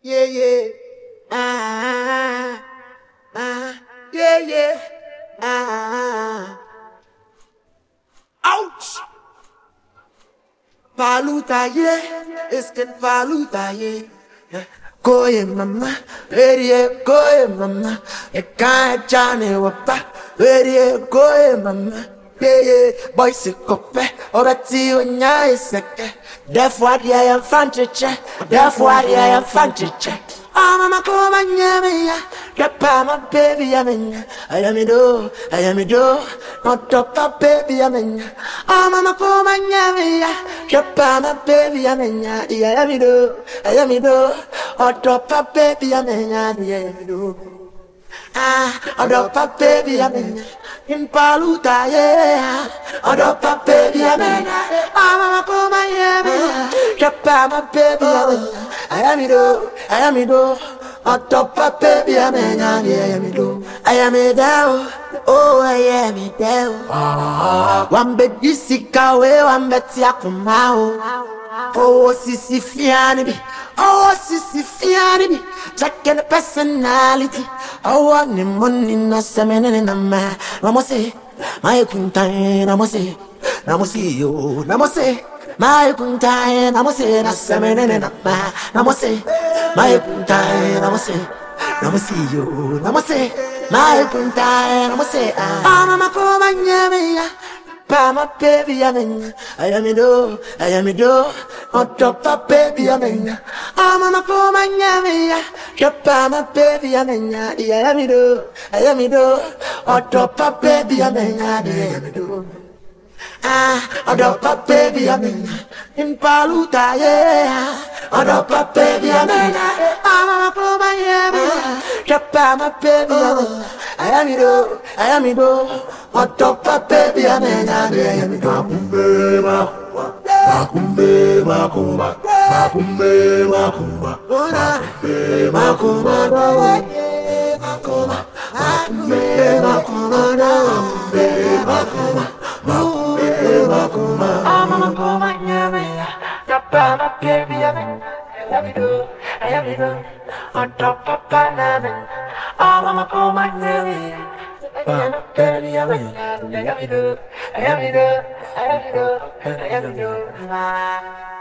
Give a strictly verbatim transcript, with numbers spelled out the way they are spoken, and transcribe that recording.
Yeah, yeah. Ah, ah, yeah, yeah. Ah. Ouch! Palutaye, iskin palutaye. Koye mama, ready koye mama. E can't jane wapa, ready koye mama. Yeah, yeah, boy se kope, obeti onya iseke. Therefore, I am fanchiche, therefore, I am fanchiche. Ah, mama, come on, yeah, Drop my baby, I'm in. I am a do, I am a do. Not drop my baby, I'm in. Ah, mama, come on, yeah, Drop my baby, I'm in. I am a do, I am a do. Oh, drop my baby, I'm in. I am a do. Ah, I drop my baby, I'm in. In Paluta, yeah. I drop my baby, I'm in. Ah, mama, come on, yeah, Drop my baby, I'm in. I am a do, I am a do. On top of baby, I'm in, I am it do. I am it down. Oh, I am it down. One bed you see away, one bed yakumao. Oh, sissy fiani. Oh, sissy fiani. Jack and personality. Oh, one in money, no semen in a man. Namose, my kuntain, namose. Namose, you, namose. My puntain, I must say, that's seven and a man. I must say, my puntain, I must say, I must see you. I must say, my puntain, I must say, I'm a macoma, yeah, Pama baby, I'm in. I am a do, I am a do. On top of baby, I'm in. I'm a macoma, yeah, Pama baby, I'm in. I am a do, I am a do. On top of baby, I'm in. I am a do. Ah, I drop a baby, I'm in. In Paluta, yeah. I drop a baby, I'm in. I'm a poor man, yeah. Drop my baby, I'm in. I am it, oh, I am it, oh. I drop a baby, I'm in. I am it, oh. Makumbe, makumba, makumbe, makumba, makumbe, makumba, makumba, makumbe, makumba, makumba, makumba. I'm a woman, yeah, Papa, baby, I'm in. I am it, oh, I am it, oh. On top of banana, I'm a woman, yeah. Papa, baby, I'm in. I am it, oh, I am it, oh, I am it, oh, I am it, oh.